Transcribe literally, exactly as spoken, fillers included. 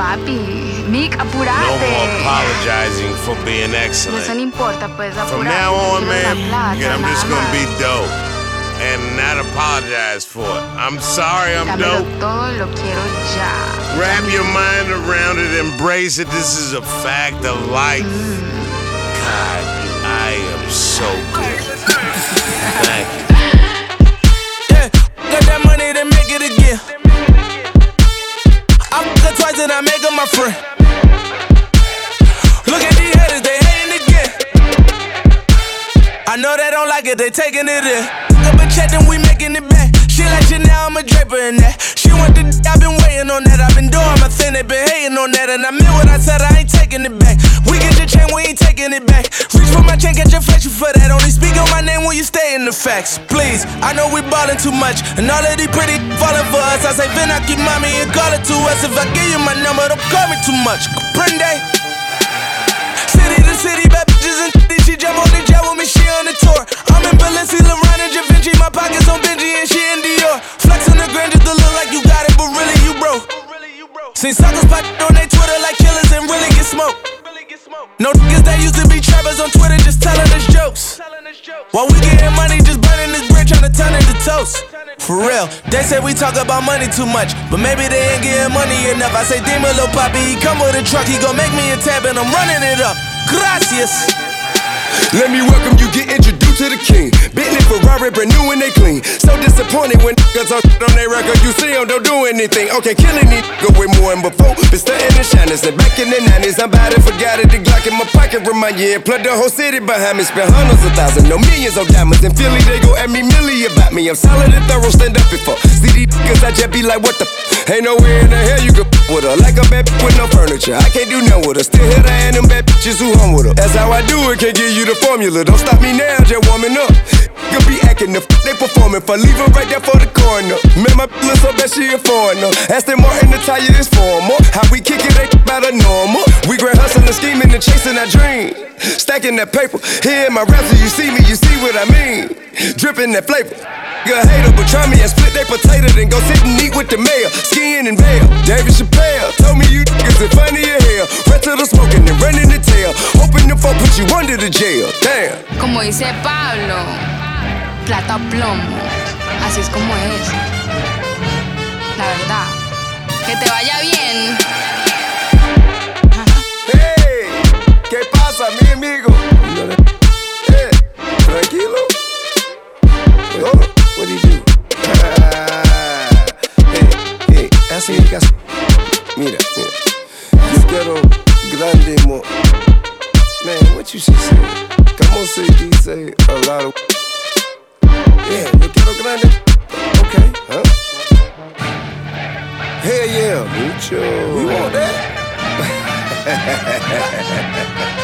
papi. Mick, apurate. No more apologizing for being excellent. Eso no importa, pues, apurate. From now on, man, plata, I'm just gonna más. be dope and not apologize for it. I'm sorry I'm Dámelo dope. todo, lo quiero ya. Wrap your mind around it, embrace it. This is a fact of life. Mm. God, I am so good. Thank you. Yeah, got that money to make it again. I fuck her twice and I make her my friend. Look at these haters, they hating again. I know they don't like it, they taking it in. Fuck up a check, then we making it back. She like you now, I'm a draper in that. She want the d- I've been waiting on that. I've been doing my thing, they been hating on that. And I meant what I said, I ain't taking it back. We get your chain, we ain't taking it back. Reach for my chain, get your flex for that. Only speak on my name when you stay in the facts. Please, I know we ballin' too much. And all of these pretty falling for us. I say, Vin, I keep mommy and call it to us. If I give you my number, don't call me too much. Comprende? City to city, bad bitches and she jump on the jet with me, she on the tour. I'm in Balenciaga, LeBron and Da Vinci. My pockets on Benji and she in Dior. Flex on the grand just to look like you got it, but really you broke. Seen suckers pop on their Twitter like killers and really get smoked. No niggas that used to be trappers on Twitter just telling us jokes. While we getting money, just burning this bread, trying to turn it to toast. For real, they say we talk about money too much, but maybe they ain't getting money enough. I say, Dima, lil' papi, he come with a truck, he gon' make me a tab and I'm running it up. Gracias. Let me welcome you, get introduced to the king. Bentley, Ferrari, brand new and they clean. So disappointed when niggas on on their record. You see them, don't do anything. Okay, killing these go way more than before. Been stunting and shining since back in the nineties. I'm about to forget it. The Glock in my pocket remind you. And plug the whole city behind me. Spend hundreds of thousands, no millions on diamonds. In Philly, they go at me milli about me. I'm solid and thorough, stand up before. See these niggas, I just be like, what the f? Ain't nowhere in the hell you can f with her. Like a bad b- with no furniture. I can't do nothing with her. Still hit her and them bad bitches who hung with her. That's how I do it, can't give you the formula. Don't stop me now, just warming up. Could be acting the f they performing for. Leave her right there for the corner. Man, my look so bad she a foreigner. Aston Martin, the tire is formal. How we kick it ain't about a normal. We grand hustling, scheming, and chasing our dream. Stacking that paper. Here in my raps, you see me, you see what I mean. Dripping that flavor. Good hater, but try me and split they potato, then go sit and eat with the mayor. Skiing and bail. David Chappelle told me you niggas are funny as hell. Red to the smoking and running the tail. Hoping the folk put you under the jail. Damn. Como dice Pablo, plata o plomo. Así es como es. La verdad. Que te vaya bien. Hey, ¿qué pasa, mi amigo? Hey, tranquilo. Wait, hold on. What do you do? hey, hey, así es que hace. Mira, mira. Yo quiero grande mo. Man, what you should say? Como se dice a lot of. Yeah, yo quiero grande. Okay, huh? Hell yeah, mucho. We want that.